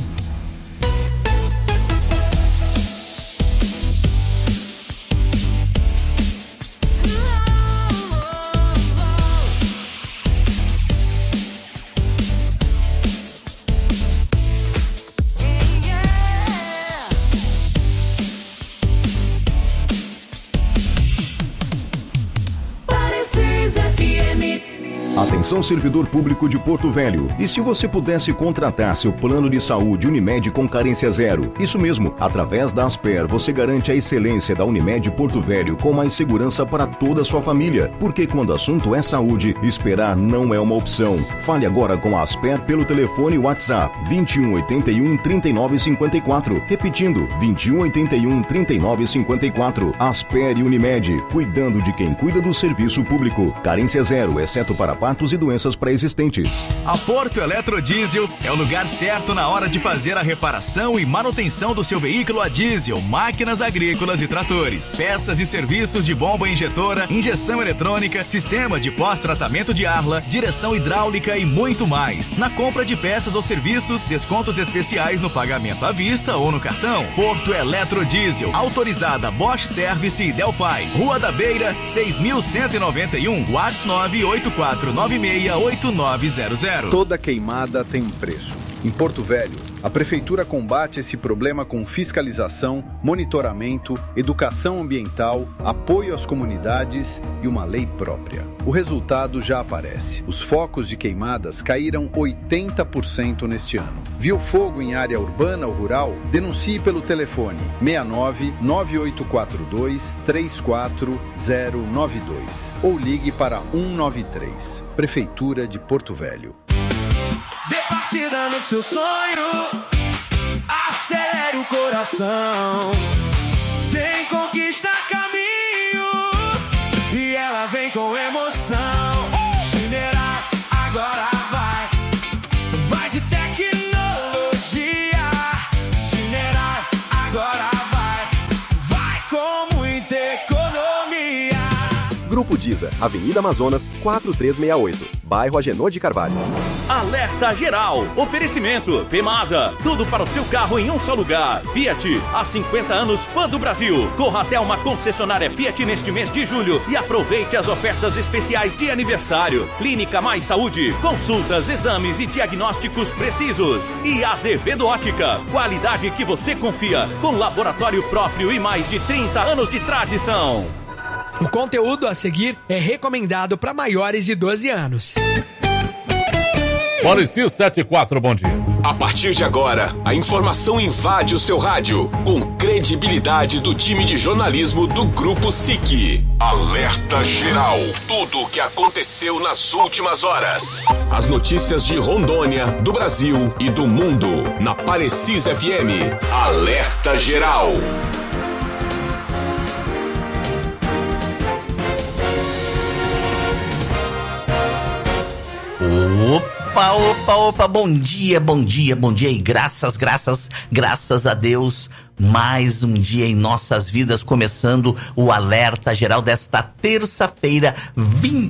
Atenção, servidor público de Porto Velho. E se você pudesse contratar seu plano de saúde Unimed com carência zero? Isso mesmo, através da Asper, você garante a excelência da Unimed Porto Velho com mais segurança para toda a sua família. Porque quando o assunto é saúde, esperar não é uma opção. Fale agora com a Asper pelo telefone WhatsApp vinte e um, oitenta e um, trinta e nove, cinquenta e quatro. Repetindo, vinte e um, oitenta e um, trinta e nove, cinquenta e quatro. Asper e Unimed, cuidando de quem cuida do serviço público. Carência zero, exceto para partos e doenças pré-existentes. A Porto Eletrodiesel é o lugar certo na hora de fazer a reparação e manutenção do seu veículo a diesel, máquinas agrícolas e tratores, peças e serviços de bomba injetora, injeção eletrônica, sistema de pós-tratamento de arla, direção hidráulica e muito mais. Na compra de peças ou serviços, descontos especiais no pagamento à vista ou no cartão. Porto Eletrodiesel, autorizada Bosch Service e Delphi. Rua da Beira, seis mil cento e noventa e um, WhatsApp nove oito quatro nove seis oito nove zero zero. Toda queimada tem um preço. Em Porto Velho, a Prefeitura combate esse problema com fiscalização, monitoramento, educação ambiental, apoio às comunidades e uma lei própria. O resultado já aparece. Os focos de queimadas caíram oitenta por cento neste ano. Viu fogo em área urbana ou rural? Denuncie pelo telefone seis nove nove oito quatro dois três quatro zero nove dois ou ligue para um nove três. Prefeitura de Porto Velho. Dê partida no seu sonho, acelere o coração. Tem conquista a caminho e ela vem com emoção. Chinerar agora vai, vai de tecnologia. Chinerar agora vai, vai com muita economia. Grupo Diza, Avenida Amazonas, quatro três seis oito, bairro Agenor de Carvalho. Alerta geral, oferecimento Pemasa, tudo para o seu carro em um só lugar. Fiat, há cinquenta anos, fã do Brasil. Corra até uma concessionária Fiat neste mês de julho e aproveite as ofertas especiais de aniversário. Clínica Mais Saúde, consultas, exames e diagnósticos precisos. E Azevedo Ótica, qualidade que você confia, com laboratório próprio e mais de trinta anos de tradição. O conteúdo a seguir é recomendado para maiores de doze anos. Parecis setenta e quatro, bom dia. A partir de agora, a informação invade o seu rádio com credibilidade do time de jornalismo do Grupo S I C. Alerta Geral. Tudo o que aconteceu nas últimas horas. As notícias de Rondônia, do Brasil e do mundo. Na Parecis F M. Alerta Geral. Opa, opa, opa, bom dia, bom dia, bom dia e graças, graças, graças a Deus, mais um dia em nossas vidas, começando o Alerta Geral desta terça-feira, vinte